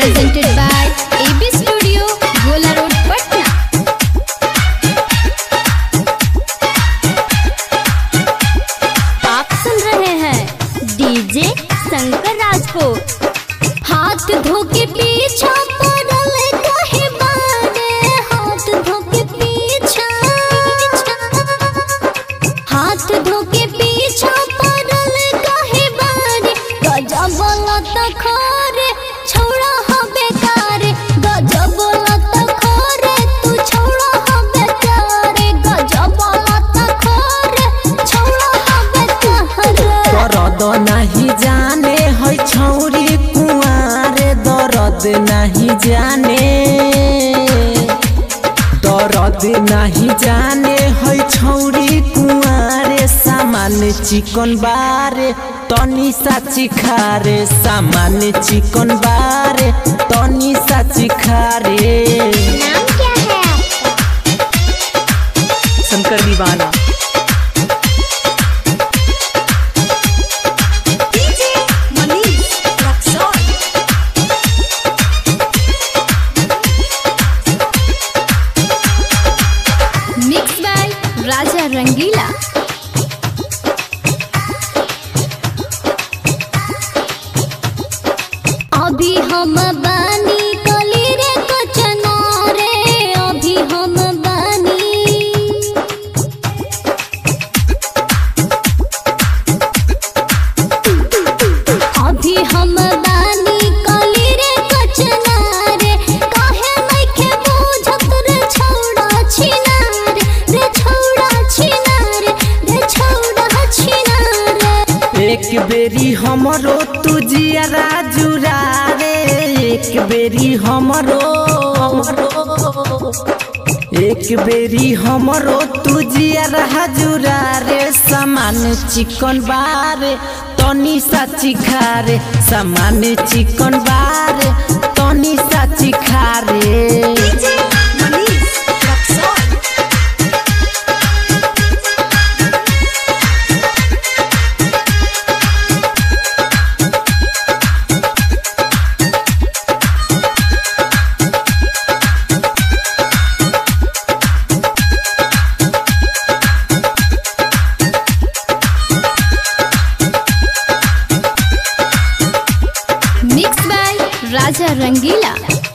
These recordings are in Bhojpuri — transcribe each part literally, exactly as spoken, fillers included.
presented by A B Studio, Gola Road, Patna। आप सुन रहे हैं डीजे शंकर राज को। हाथ धो के पीछा पड़ल कहे बारे, हाथ धो के पीछा, हाथ धो के पीछा पड़ल कहे बारे। गजब लत खोरे छौड़ा हो बेकार, गजब लत खोरे तू छौड़ा हो बेकार, गजब लत खोरे छौड़ा हो बेकार। दर्द नहीं जाने है छौरी कुआरे, दर्द नहीं जाने, दर्द नहीं जाने है छौरी कुआरे। सामान्य चिकन बारे तनी साची खारे, सामान्य चिकन बारे तनी साची खारे। नाम क्या है आपका? शंकर दीवाना। Mix by Raja Rangila. अभी हम बानी कली रे कचना रे, अभी हम बानी, अभी हम बानी कली रे कचना रे। काहे नइखे बुझत रे छौड़ा छिनार, रे छौड़ा छिनार, रे छौड़ा छिनार। एक बेरी हमरो तू जियारा जुरा रे, एक बेरी हमरो, एक बेरी हमरो तू जियारा जुरा रे। सामान्य चिकन बारे तनी साची खारे, सामान्य चिकन बारे तनी साची खारे। Mix by Raja Rangila.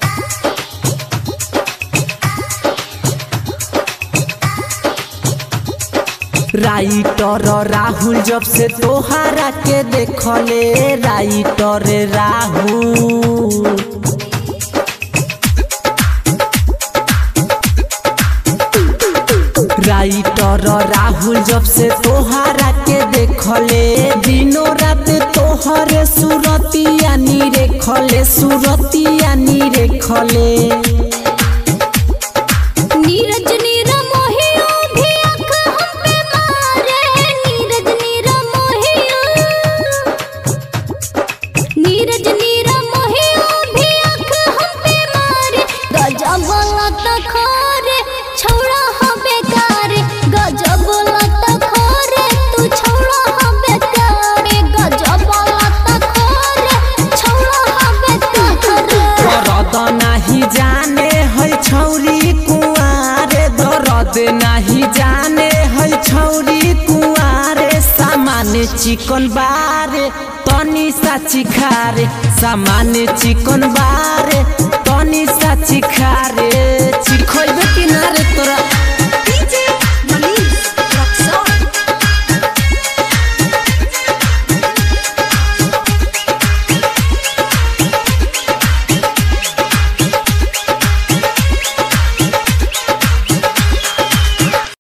Writer Rahul जब से तोहरा के देखले, राइटर राहुल, राइटर राहुल जब से तोहरा के देखले, दिनों रात तोहरे सुरतिया नी रेखले, सुरतिया नी रेखले। नीरज नीरा मोहियो भी आँख हम पे मारे, नीरज नीरा मोहियो, नीरज नीरा मोहियो भी आँख हम पे मारे। गजब लत खोरे छौड़ा हो बेकार, गजब लत खोरे तू छौड़ा हो बेकार, गजब लत खोरे छौड़ा हो बेकार। दर्द नहीं जाने है छौरी कुआरे, दर्द नहीं जाने है छौरी कुआरे। सामान्य चिकन बारे तनी साची खारे, सामान्य चिकन बारे तनी साची खारे। चिखोइबे कि ना रे तोरा?